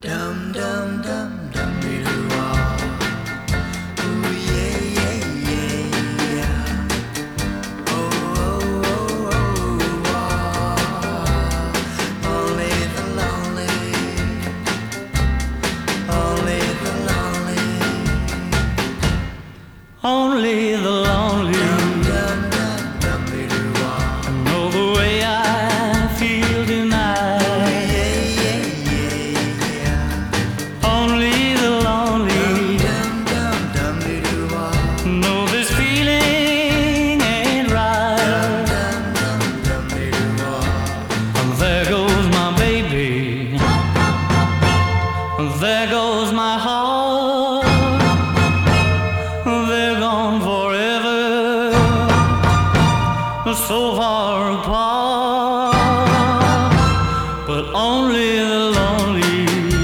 Dum dum dum dum dee doo ah. Ooh yeah yeah yeah yeah. Oh oh oh oh ah. Only the lonely, only the lonely, Only the lonely dum dum dum dum dee doo ah. know the way I feel tonight. Yeah yeah yeah yeah. Only the lonely Dum dum dum dee doo ah. know this feeling ain't right. Dum dum dum dee doo ah. And there goes my baby, and there goes my heart.